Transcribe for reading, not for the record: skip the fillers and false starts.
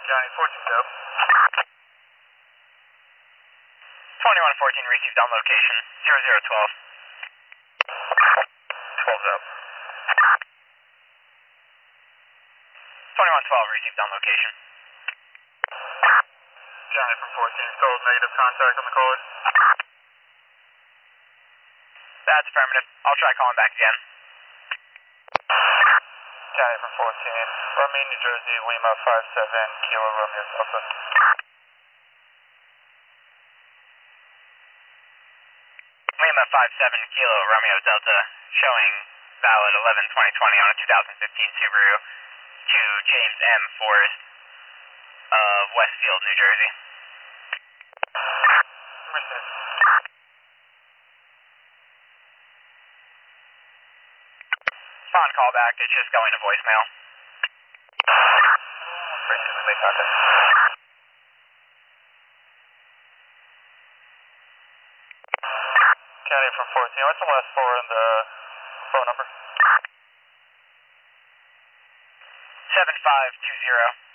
Johnny 14's up. 2114 received on location. 0012. 12's up. 2112 received on location. Johnny from 14, still negative contact on the caller. That's affirmative. I'll try calling back again. Johnny from 14, Romeo, New Jersey, Lima 57, Kilo Romeo Delta. Lima 57 Kilo Romeo Delta, showing valid 11/20/20 on a 2015 Subaru to James M. Forrest of Westfield, New Jersey. Received. Upon callback, it's just going to voicemail. Received, we make contact. Johnny from 14, what's the last four in the phone number? 7520.